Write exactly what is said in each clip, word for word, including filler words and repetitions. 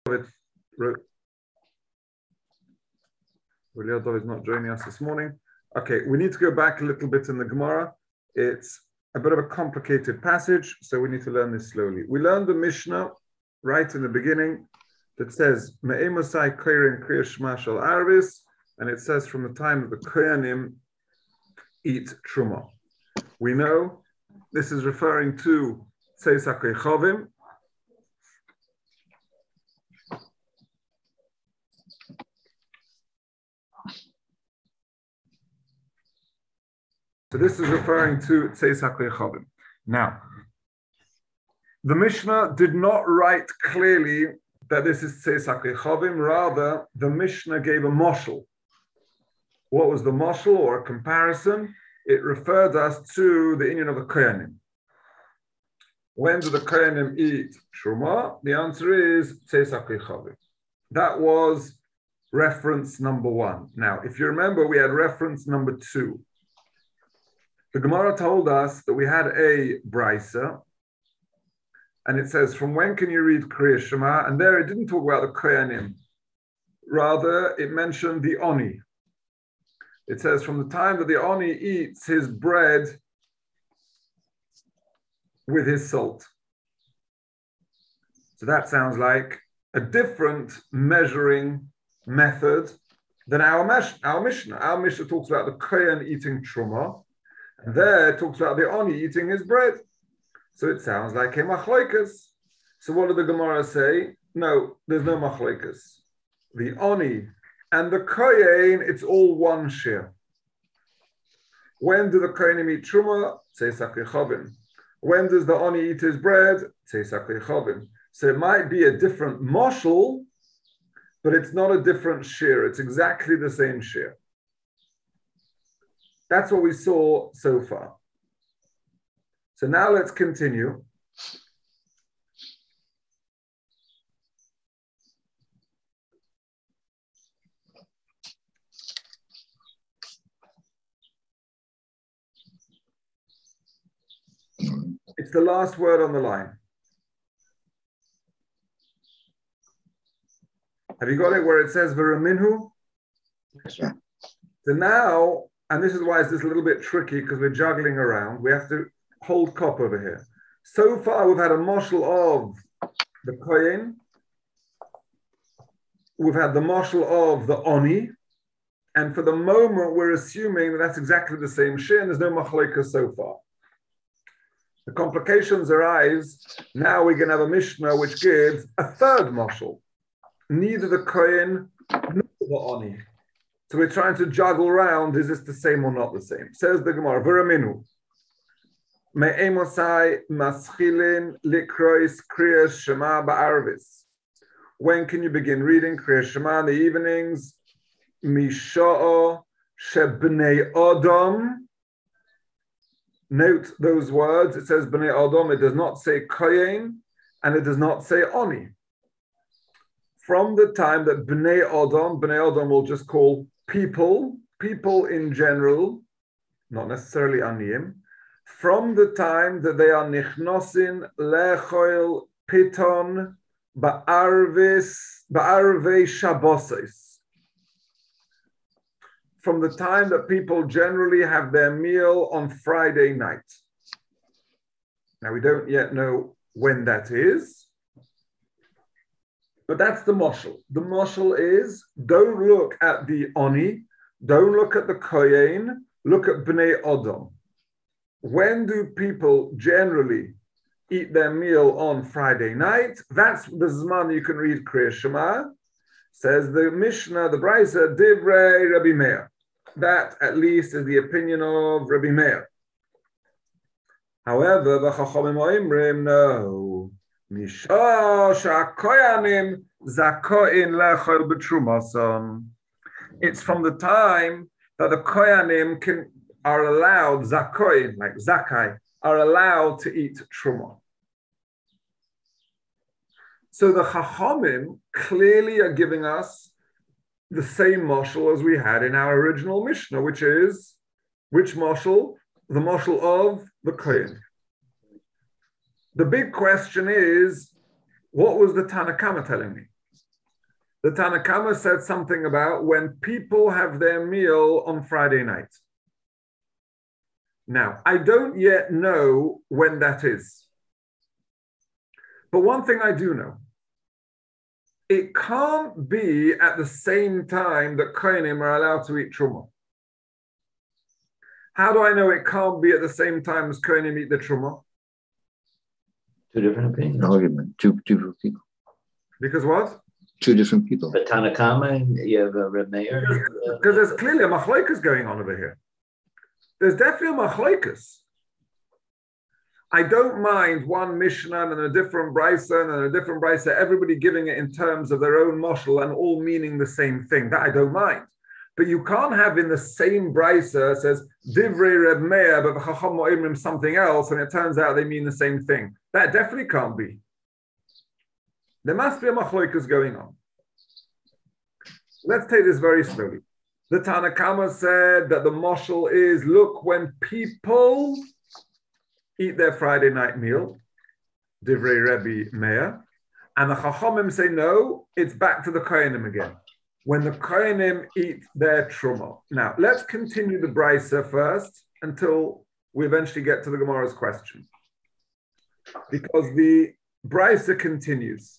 David is not joining us this morning. Okay, we need to go back a little bit in the Gemara. It's a bit of a complicated passage, so we need to learn this slowly. We learned the Mishnah right in the beginning that says Me'emosai Koren Kriya Shema Shel Arvis, and it says from the time that the Kohanim eat Truma. We know this is referring to Tzeis HaKochavim. So this is referring to Tzeis HaKochavim. Now, the Mishnah did not write clearly that this is Tzeis HaKochavim. Rather, the Mishnah gave a moshel. What was the moshel or a comparison? It referred us to the union of the Kohanim. When do the Kohanim eat Truma? The answer is Tzeis HaKochavim. That was reference number one. Now, if you remember, we had reference number two. The Gemara told us that we had a brisa, and it says, from when can you read Kriya Shema? And there it didn't talk about the Kohanim. Rather, it mentioned the Oni. It says, from the time that the Oni eats his bread with his salt. So that sounds like a different measuring method than our, mesh- our Mishnah. Our Mishnah talks about the Kohen eating Truma. And there it talks about the Oni eating his bread. So it sounds like a machloikas. So what did the Gemara say? No, there's no machloikas. The Oni and the Kohen, it's all one share. When do the Kohanim eat Truma? Tzeis HaKochavim. When does the Oni eat his bread? Tzeis HaKochavim. So it might be a different moshel, but it's not a different share. It's exactly the same share. That's what we saw so far. So now let's continue. It's the last word on the line. Have you got it where it says V'raminhu? Sure. So now, and this is why it's just a little bit tricky because we're juggling around. We have to hold cop over here. So far, we've had a moshel of the Kohen. We've had the moshel of the Oni. And for the moment, we're assuming that that's exactly the same share, and there's no machlokes so far. The complications arise. Now we're going to have a Mishnah which gives a third moshel. Neither the Kohen nor the Oni. So we're trying to juggle around, is this the same or not the same? Says the Gemara, V'raminu. Me'emosai maschilin likrois kriyas shema ba'arvis. When can you begin reading Kriya Shema in the evenings? Misha'o shebnei Adam. Note those words. It says bnei Adam. It does not say Kohen, and it does not say Oni. From the time that bnei Adam, bnei Adam will just call people, people in general, not necessarily aniyim, from the time that they are nichnosin lechoil piton ba'arvis ba'arvei shabboses. From the time that people generally have their meal on Friday night. Now we don't yet know when that is, but that's the moshel. The moshel is, don't look at the Oni, don't look at the Kohen, look at Bnei Adam. When do people generally eat their meal on Friday night? That's the Zman you can read Kriya Shema. Says the Mishnah, the Brisa, Divrei Rabbi Meir. That at least is the opinion of Rabbi Meir. However, the Chachamim Oimrim, no. Misha sha'koyanim zakoin lechol b'trumason. It's from the time that the koyanim can are allowed zakoin, like zakai, are allowed to eat truma. So the Chachamim clearly are giving us the same moshel as we had in our original Mishnah, which is which moshel? The moshel of the kohen. The big question is, what was the Tanakama telling me? The Tanna Kama said something about when people have their meal on Friday night. Now, I don't yet know when that is. But one thing I do know, it can't be at the same time that Kohanim are allowed to eat Truma. How do I know it can't be at the same time as Kohanim eat the Truma? Two different opinions. Argument. Two, two different people. Because what? Two different people. But Tanna Kama and you have a Reb Meir. Because, because there's clearly a machlokas going on over here. There's definitely a machlokas. I don't mind one Mishnah and a different Brisa and a different Brisa, everybody giving it in terms of their own moshel and all meaning the same thing. That I don't mind. But you can't have in the same Brisa says Divrei Reb Meir, but Chacham Mo'imrim something else, and it turns out they mean the same thing. That definitely can't be. There must be a machlokas going on. Let's take this very slowly. The Tanna Kama said that the moshel is, look, when people eat their Friday night meal, Divrei Rebbe Meir, and the Chachamim say, no, it's back to the Kohanim again. When the Kohanim eat their Truma. Now, let's continue the Brisa first until we eventually get to the Gemara's question. Because the Brisa continues.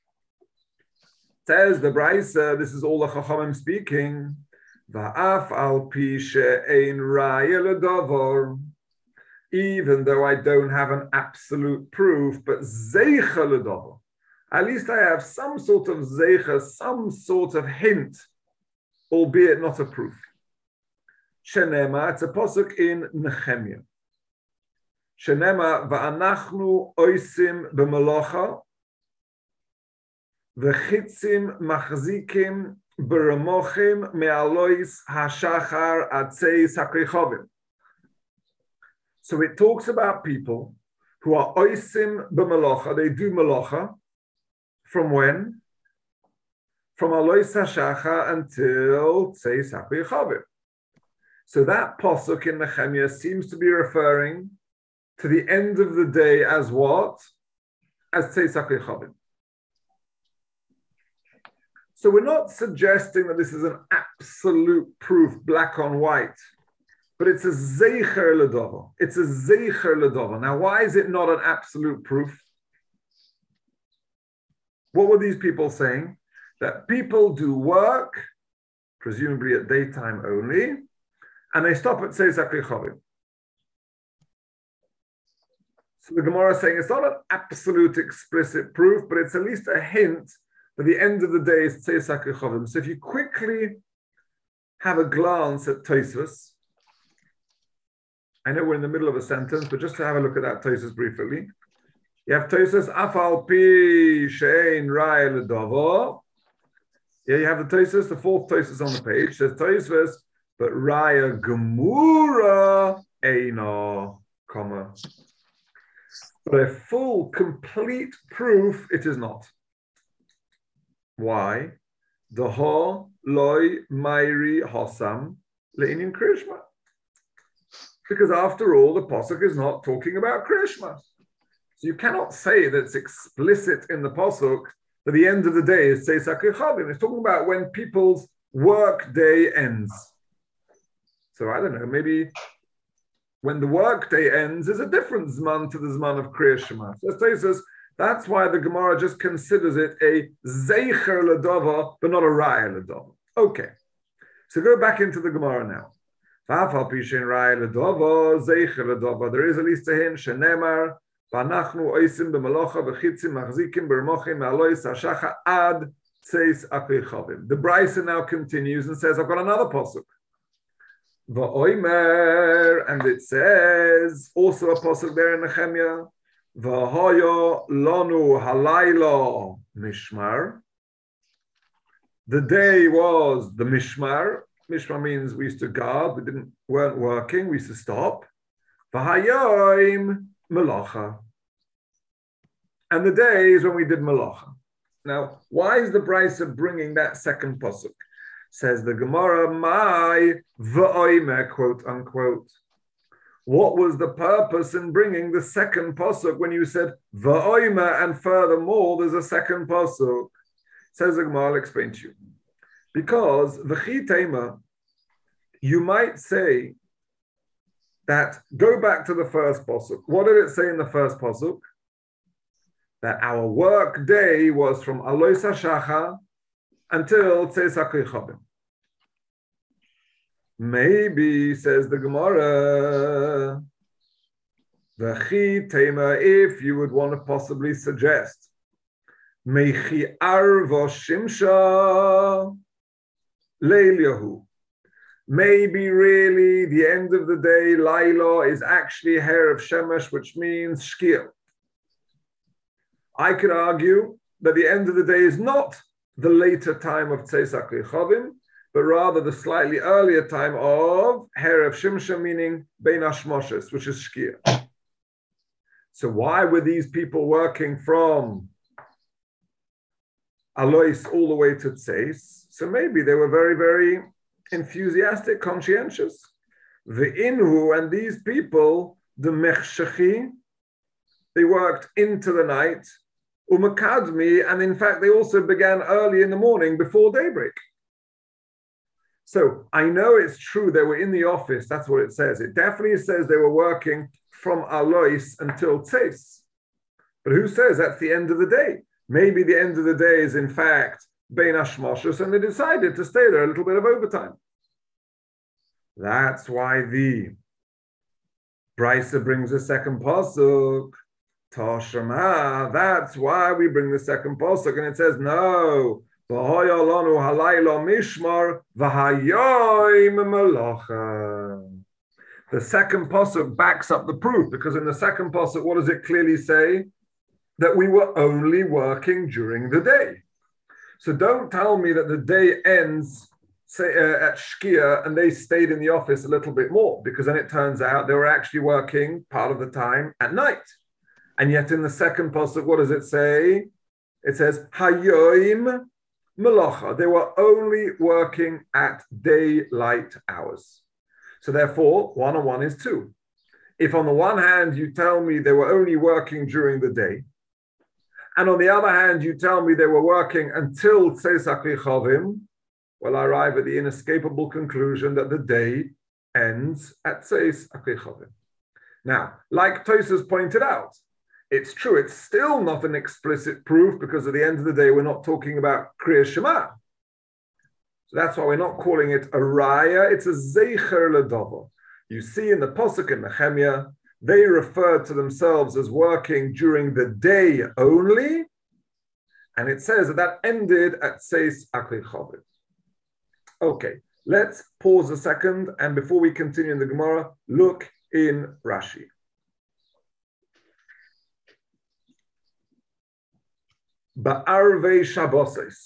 Says the Brisa, this is all the Chachamim speaking, Va'af al pi she'ein raya l'davar, even though I don't have an absolute proof, but zeicha l'davar. At least I have some sort of zeicha, some sort of hint, albeit not a proof. Shenema, it's a pasuk in Nehemiah. Shenema, va'anachnu oisim b'malacha, v'chitzim machzikim b'ramochim me'alois hashachar atzeis hakrichovim. So it talks about people who are oisim b'malacha, they do malacha, from when? From alois hashachar until tzeis hakrichovim. So that pasuk in Nehemiah seems to be referring to the end of the day as what? As tzeis hakrichovim. So we're not suggesting that this is an absolute proof, black on white, but it's a zeicher l'davar. It's a zeicher l'davar. Now, why is it not an absolute proof? What were these people saying? That people do work, presumably at daytime only, and they stop at tzeis hakrichovim. So the Gemara is saying it's not an absolute explicit proof, but it's at least a hint that the end of the day is tzeis hakrichovim. So if you quickly have a glance at Tosfos, I know we're in the middle of a sentence, but just to have a look at that Tosfos briefly. You have Tosfos, afal pi she'ein raya l'davar. Yeah, you have the Tosfos, the fourth Tosfos on the page. Says Tosfos, but raya gemura eina, comma. But a full, complete proof, it is not. Why? The ha loy mairi hosam le'inin krishma. Because after all, the pasuk is not talking about krishma. So you cannot say that it's explicit in the pasuk that the end of the day is tzeis hakrichovim. It's talking about when people's work day ends. So I don't know, maybe when the work day ends is a different zman to the zman of Kriya Shema. So it says, that's why the Gemara just considers it a zeicher l'davar, but not a raya l'davar. Okay, so go back into the Gemara now. There is at least a hint. Shenemar v'anachnu oisim b'malacha v'chitzim machzikim b'ramochim me'alois hashacha ad tzeis hakrichovim. The Brisa now continues and says, I've got another pasuk. V'oimer, and it says also a pasuk there in Nehemiah. V'hoyo lonu halayla mishmar. The day was the mishmar. Mishmar means we used to guard. We didn't weren't working. We used to stop. V'hayoim melacha. And the days when we did melacha. Now, why is the Brisa bringing that second pasuk? Says the Gemara, my v'oimer, quote unquote. What was the purpose in bringing the second pasuk when you said v'oimer and furthermore there's a second pasuk? Says the Gemara, I'll explain to you. Because v'chi tema, you might say that, go back to the first pasuk. What did it say in the first pasuk? That our work day was from Alois HaShachar until Tzeis HaKochavim. Maybe, says the Gemara, v'chi tema, if you would want to possibly suggest, Mechi arvo shimsha leilyahu. Maybe really the end of the day, Laila, is actually hair of Shemesh, which means Shkia. I could argue that the end of the day is not the later time of Tzeis HaKochavim, but rather the slightly earlier time of hair of Shimsha, meaning Bein Hashmoshes, which is Shkia. So why were these people working from Alois all the way to Tzeis? So maybe they were very, very enthusiastic, conscientious. The Inhu, and these people, the Mechshachi, they worked into the night, Umakadmi, and in fact they also began early in the morning before daybreak. So I know it's true they were in the office, that's what it says. It definitely says they were working from Alois until Tzeis. But who says that's the end of the day? Maybe the end of the day is in fact Bein Hashmoshes, and they decided to stay there a little bit of overtime. That's why the Brisa brings the second pasuk, Toshama. That's why we bring the second pasuk, and it says no. V'hoyolonu halaylo mishmar v'hayoim melacha. The second pasuk backs up the proof, because in the second pasuk, what does it clearly say? That we were only working during the day. So don't tell me that the day ends, say, uh, at Shkia and they stayed in the office a little bit more, because then it turns out they were actually working part of the time at night. And yet in the second pasuk, what does it say? It says, Hayoim Melacha. They were only working at daylight hours. So therefore, one on one is two. If on the one hand you tell me they were only working during the day, and on the other hand, you tell me they were working until Tzeis HaKochavim, well, I arrive at the inescapable conclusion that the day ends at Tzeis HaKochavim. Now, like Tosas pointed out, it's true, it's still not an explicit proof, because at the end of the day, we're not talking about Kriya Shema. So that's why we're not calling it a Raya, it's a Zeicher L'Dovo. You see in the Posuk in Nehemiah, they refer to themselves as working during the day only, and it says that that ended at Tzeis HaKochavim. Okay, let's pause a second, and before we continue in the Gemara, look in Rashi. Ba'arvei Shabboses.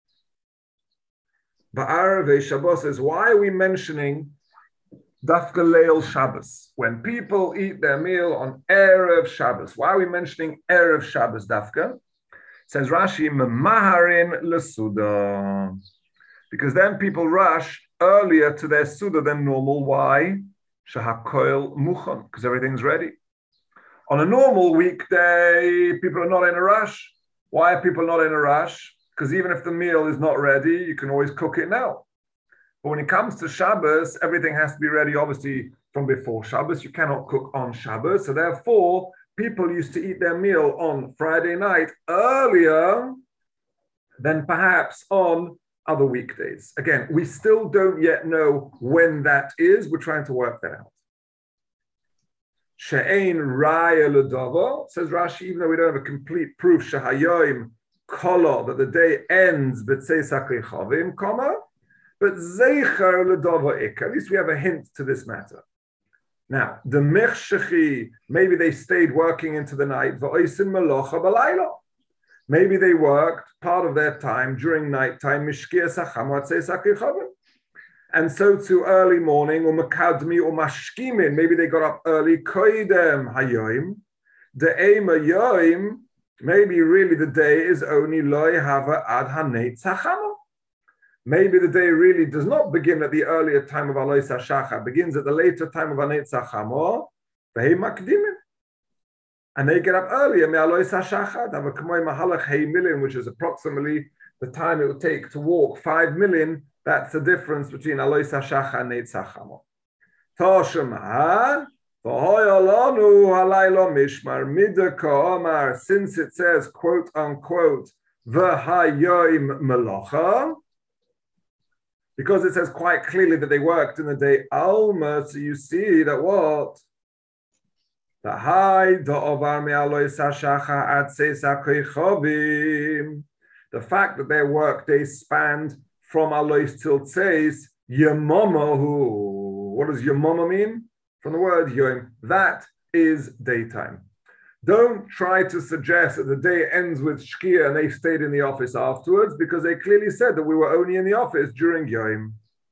Ba'arvei Shabboses. Why are we mentioning Dafka Leil Shabbos? When people eat their meal on Erev Shabbos. Why are we mentioning Erev Shabbos Dafka? Says Rashi, Memaharin Lesuda. Because then people rush earlier to their Suda than normal. Why? Shahakoil Muchon. Because everything's ready. On a normal weekday, people are not in a rush. Why are people not in a rush? Because even if the meal is not ready, you can always cook it now. But when it comes to Shabbos, everything has to be ready, obviously, from before Shabbos. You cannot cook on Shabbos. So therefore, people used to eat their meal on Friday night earlier than perhaps on other weekdays. Again, we still don't yet know when that is. We're trying to work that out. She'ein raya l'dava, says Rashi, even though we don't have a complete proof, shehayoim kolo, that the day ends b'tzeis HaKochavim, comma, but zeicher l'dava ik. At least we have a hint to this matter. Now, the mechshechi, maybe they stayed working into the night, v'oisim melocha b'layla. Maybe they worked part of their time during nighttime, mishkia sacham v'tzeis HaKochavim. And so to early morning, or makadmi or mashkimin, maybe they got up early, koidem hayoim, the aim yoim, maybe really the day is only loy hava ad haneit sachama. Maybe the day really does not begin at the earlier time of alois hashachar, begins at the later time of haneit sachama, vehi makdimin. And they get up earlier, me alois hashachar, have a k'moy mahalach hei milin, which is approximately the time it would take to walk five million, that's the difference between Alois HaShacha and Neitzach Hamo. Toshema, v'hoyolonu halaylo mishmar midaka omar, since it says, quote unquote, v'hayoim melacha, because it says quite clearly that they worked in the day Alma, so you see that what? The high da'ovar me'alois HaShacha ad seis HaKoichovim, the fact that their work days spanned from Alois till Tzeis, Yemamahu. What does Yemama mean? From the word Yom. That is daytime. Don't try to suggest that the day ends with Shkia and they stayed in the office afterwards, because they clearly said that we were only in the office during Yom.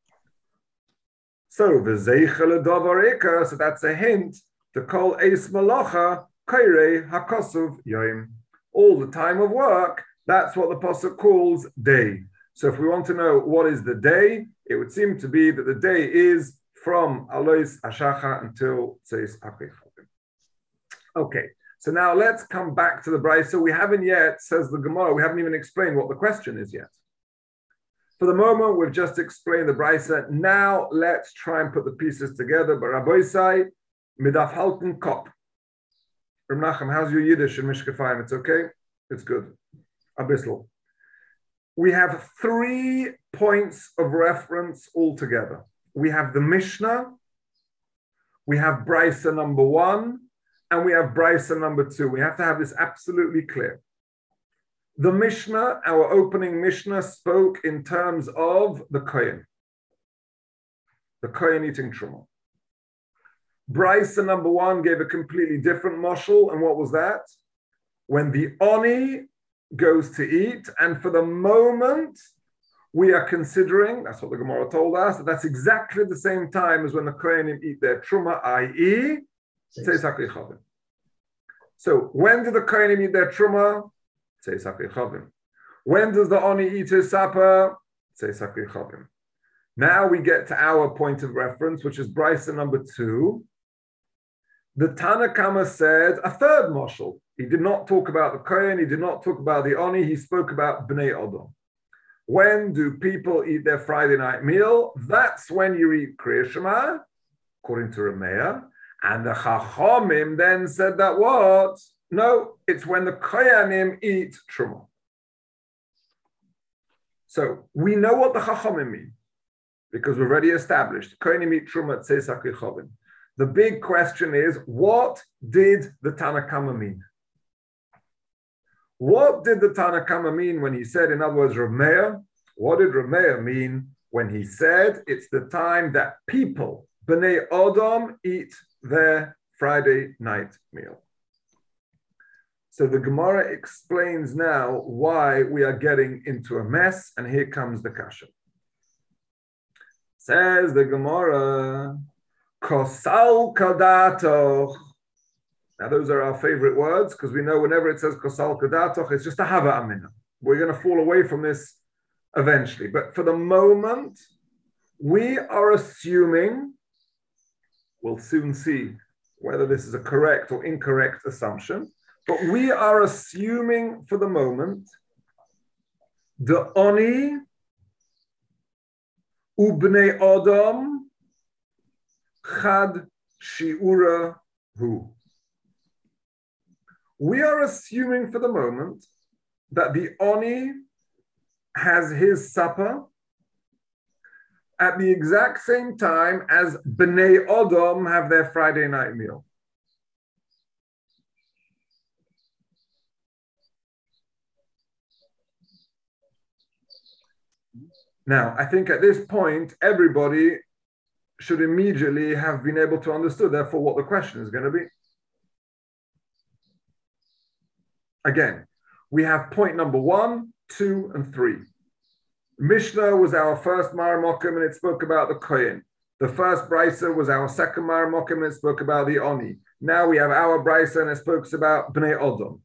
So, V'zeichel Davar Ikar, so that's a hint to call Eis Malacha Kairei HaKosov Yom. All the time of work, that's what the Pasuk calls day. So if we want to know what is the day, it would seem to be that the day is from Alois HaShacha until Tzeis HaKoichovim. Okay, so now let's come back to the Brisa. We haven't yet, says the Gemara, we haven't even explained what the question is yet. For the moment, we've just explained the Brisa. Now let's try and put the pieces together. But Rabbi Isai, Midaf Halten Kop. Reb Nachum, how's your Yiddish in Mishkafayim? It's okay? It's good. Abyssal. We have three points of reference altogether. We have the Mishnah, we have Brisa number one, and we have Brisa number two. We have to have this absolutely clear. The Mishnah, our opening Mishnah, spoke in terms of the Kohen. The Kohen eating Truma. Brisa number one gave a completely different mashal, and what was that? When the Oni goes to eat, and for the moment we are considering, that's what the Gemara told us, that that's exactly the same time as when the Kohanim eat their Truma, that is, Tzeis HaKoichovim. So when do the Kohanim eat their Truma? Tzeis HaKoichovim. When does the Oni eat his supper? Tzeis HaKoichovim. Now we get to our point of reference, which is Brisa number two. The Tana Kama said a third mashal. He did not talk about the Kohen, he did not talk about the Oni, he spoke about Bnei Odom. When do people eat their Friday night meal? That's when you eat Kriya Shema, according to Ramea. And the Chachomim then said that what? No, it's when the Kohanim eat Truma. So we know what the Chachomim mean, because we've already established Kohanim eat Truma at Tzeis HaKoichovim. The big question is, what did the Tana Kama mean? What did the Tana Kama mean when he said, in other words, Rav Meir, what did Rav Meir mean when he said it's the time that people, Bnei Odom, eat their Friday night meal? So the Gemara explains now why we are getting into a mess, and here comes the kasha. Says the Gemara, Kosal Kadatoch. Now, those are our favorite words, because we know whenever it says Kosal Kadatoch, it's just a Hava Amina. We're going to fall away from this eventually. But for the moment, we are assuming, we'll soon see whether this is a correct or incorrect assumption, but we are assuming for the moment the Oni Ubnei Odom Chad Shiura Hu. We are assuming for the moment that the Oni has his supper at the exact same time as Bnei Odom have their Friday night meal. Now, I think at this point, everybody should immediately have been able to understand, therefore, what the question is going to be. Again, we have point number one, two, and three. Mishnah was our first Maramokim, and it spoke about the Kohen. The first Brisa was our second Maramokim, and it spoke about the Oni. Now we have our Brisa, and it speaks about Bnei Odom.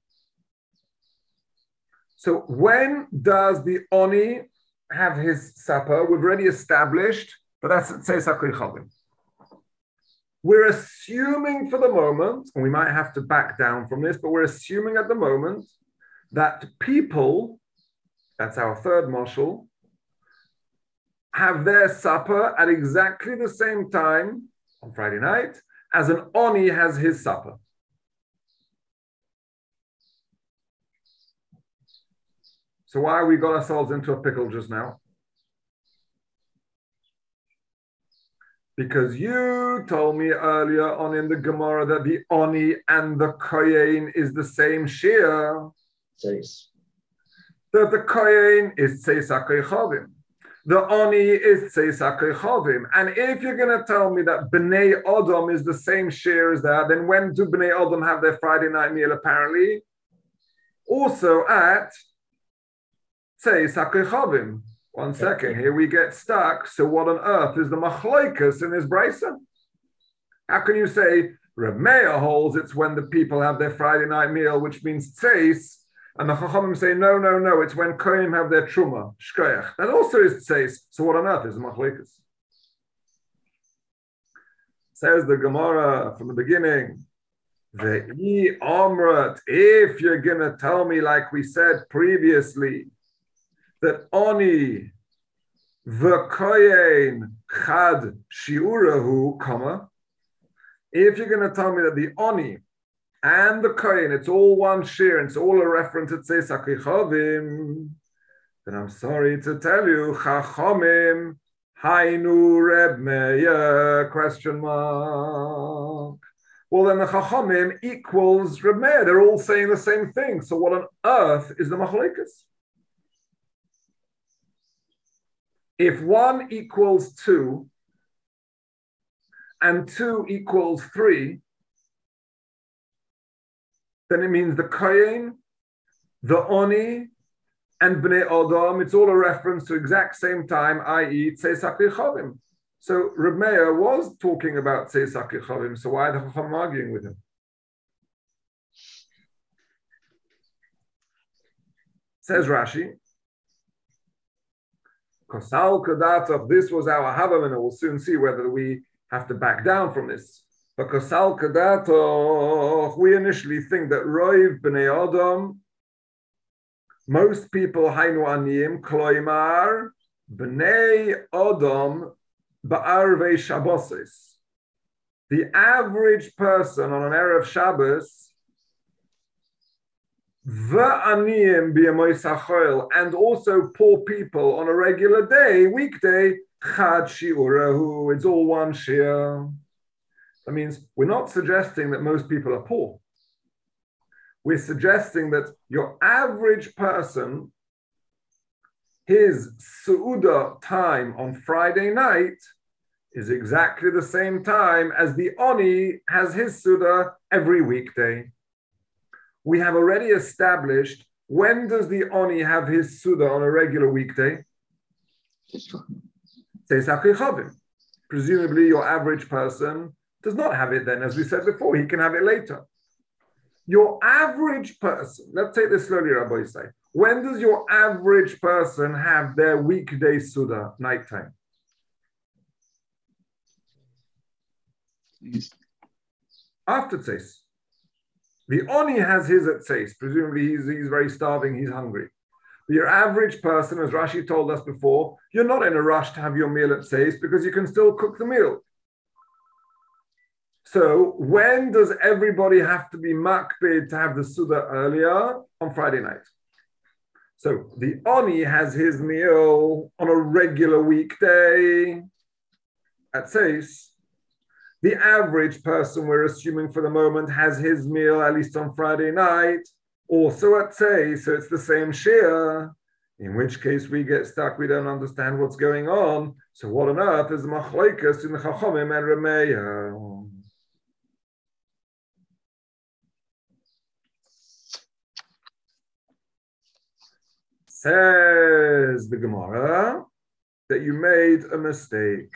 So when does the Oni have his supper? We've already established, but that's Tzeis HaKoichovim. We're assuming for the moment, and we might have to back down from this, but we're assuming at the moment that people that's our third mashal, have their supper at exactly the same time on Friday night as an Oni has his supper. So why we got ourselves into a pickle just now? Because you told me earlier on in the Gemara that the Oni and the Kohen is the same shear. Says. That the Kohen is Tzeis HaKochavim. The Oni is Tzeis HaKochavim. And if you're going to tell me that Bnei Odom is the same shear as that, then when do Bnei Odom have their Friday night meal apparently? Also at Tzeis HaKochavim. One second, here we get stuck. So what on earth is the machloikas in this brisa? How can you say Reb Meir holds it's when the people have their Friday night meal, which means tzeis, and the chachamim say no, no, no, it's when kohen have their truma, shkoyach. That also is tzeis. So what on earth is the machloikas? Says the Gemara from the beginning. Ve'i omrat, if you're gonna tell me like we said previously, that Oni v'koyen chad shiurahu, comma, if you're going to tell me that the Oni and the kohen, it's all one share, and it's all a reference to Tzeis HaKochavim, then I'm sorry to tell you, Chachamim, Hainu Reb Meir, question mark. Well, then the Chachamim equals Reb Meir. They're all saying the same thing. So what on earth is the Machlekes? If one equals two and two equals three, then it means the Kohen, the Oni, and Bnei Odom, it's all a reference to exact same time, that is. Tzeis HaKochavim. So Reb Meir was talking about Tzeis HaKochavim, so why are the Chacham arguing with him? Says Rashi, Kosal Kadatov, this was our Havam, and we'll soon see whether we have to back down from this. But Kosal Kadatov, we initially think that Roiv Bnei Odom, most people Hainu Aniyim, Kloimar, Bnei Odom, Ba'arvei Shabbos. The average person on an Erev Shabbos, V'aniyim b'yamoy sachoil, and also poor people on a regular day, weekday, chad shi'urahu, it's all one shir. That means we're not suggesting that most people are poor. We're suggesting that your average person, his su'udah time on Friday night is exactly the same time as the Oni has his su'udah every weekday. We have already established, when does the Oni have his Suda on a regular weekday? Presumably your average person does not have it then, as we said before, he can have it later. Your average person, let's take this slowly, Rabbi say, when does your average person have their weekday Suda, nighttime? After Tzeis. The Oni has his at Tzeis. Presumably he's, he's very starving, he's hungry. But your average person, as Rashi told us before, you're not in a rush to have your meal at Tzeis because you can still cook the meal. So when does everybody have to be makbid to have the Suda earlier? On Friday night. So the Oni has his meal on a regular weekday at Tzeis. The average person, we're assuming for the moment, has his meal at least on Friday night, also at Tzeis, so it's the same shir, in which case we get stuck, we don't understand what's going on. So what on earth is the machlokes in the Chachamim and Reb Meir? Says the Gemara that you made a mistake.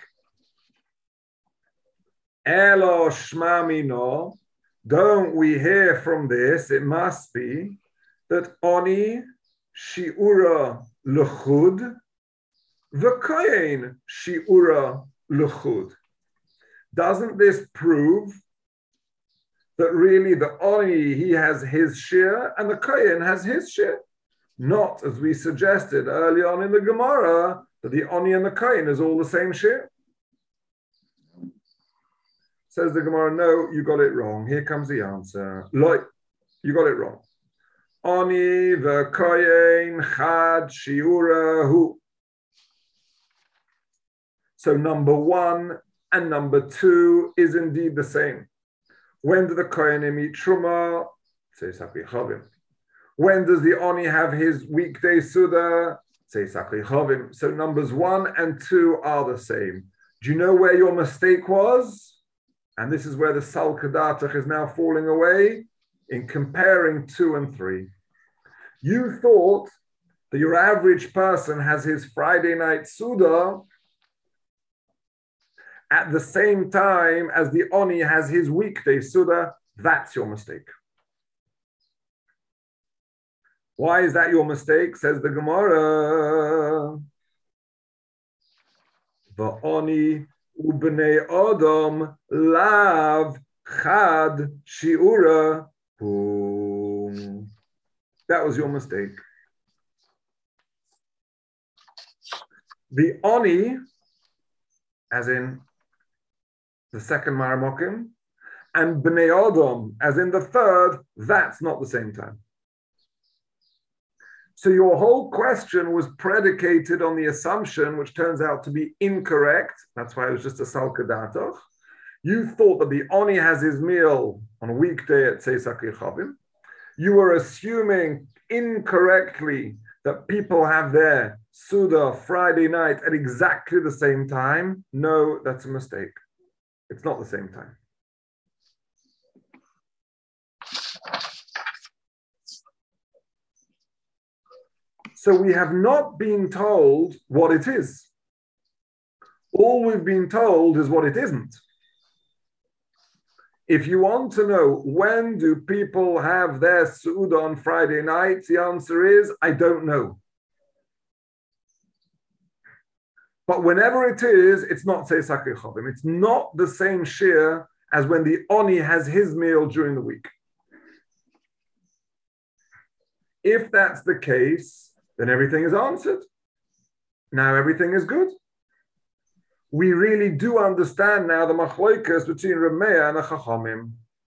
Elo shmamino, don't we hear from this, it must be, that Oni shi'ura l'chud, v'koyen shi'ura l'chud. Doesn't this prove that really the Oni, he has his share, and the kohen has his share? Not as we suggested early on in the Gemara, that the Oni and the Kohen is all the same share. Says the Gemara, no, you got it wrong. Here comes the answer. Loi, you got it wrong. Oni v'Kohen chad shiura hu. So number one and number two is indeed the same. When do the Kohanim eat Truma? Say Sakri Chavim. When does the Oni have his weekday Suda? Say Sakri Chavim. So numbers one and two are the same. Do you know where your mistake was? And this is where the Sal Kadatach is now falling away in comparing two and three. You thought that your average person has his Friday night Suda at the same time as the Oni has his weekday Suda. That's your mistake. Why is that your mistake? Says the Gemara. The Oni ubnei Adam lav chad shiura hu. That was your mistake. The Oni, as in the second Maramokim, and bnei Adam, as in the third, that's not the same time. So your whole question was predicated on the assumption, which turns out to be incorrect. That's why it was just a Sal Kadatach. You thought that the Oni has his meal on a weekday at Tzei Sakri Chavim. You were assuming incorrectly that people have their Suda Friday night at exactly the same time. No, that's a mistake. It's not the same time. So we have not been told what it is. All we've been told is what it isn't. If you want to know when do people have their Suda on Friday nights, the answer is, I don't know. But whenever it is, it's not Tzei Sakri Chavim. It's not the same shir as when the Oni has his meal during the week. If that's the case, then everything is answered. Now everything is good. We really do understand now the machloikas between Rameh and the Chachamim.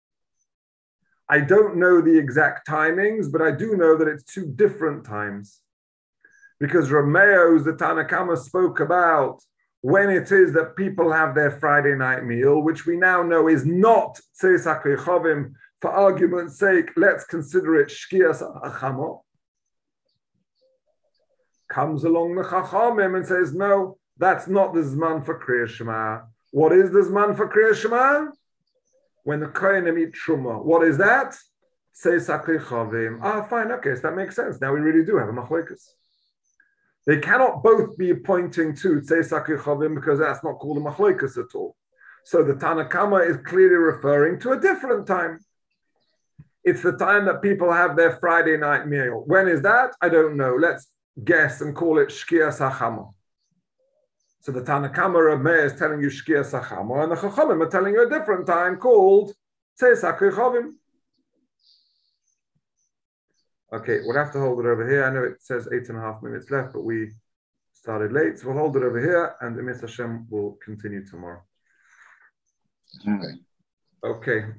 I don't know the exact timings, but I do know that it's two different times. Because Rameh, the Tanna Kama, spoke about when it is that people have their Friday night meal, which we now know is not Tzei Sakri Chavim. For argument's sake, let's consider it Shkias Achamo. Comes along the Chachamim and says, no, that's not the Zman for Kriya Shema. What is the Zman for Kriya Shema? When the Kohanim eat Truma. What is that? Say Sakri Chavim. Ah, fine, okay, so that makes sense. Now we really do have a Machlokes. They cannot both be pointing to Say Sakri Chavim because that's not called a Machlokes at all. So the Tanna Kama is clearly referring to a different time. It's the time that people have their Friday night meal. When is that? I don't know. Let's guess and call it Shkia Sachama. So the Tanna Kama Rameh is telling you Shkia Sachama, and the Chachamim are telling you a different time called Tzei Sakri Chavim. Okay, we'll have to hold it over here. I know it says eight and a half minutes left, but we started late, so we'll hold it over here, and the Mitzvah Hashem will continue tomorrow. All right. Okay.